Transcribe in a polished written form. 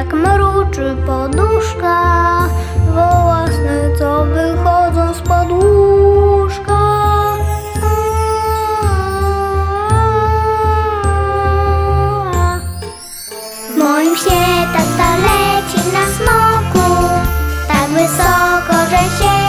jak mruczy poduszka, woła sny, co wychodzą spod łóżka. W moim śnie tata leci na smoku, tak wysoko, że się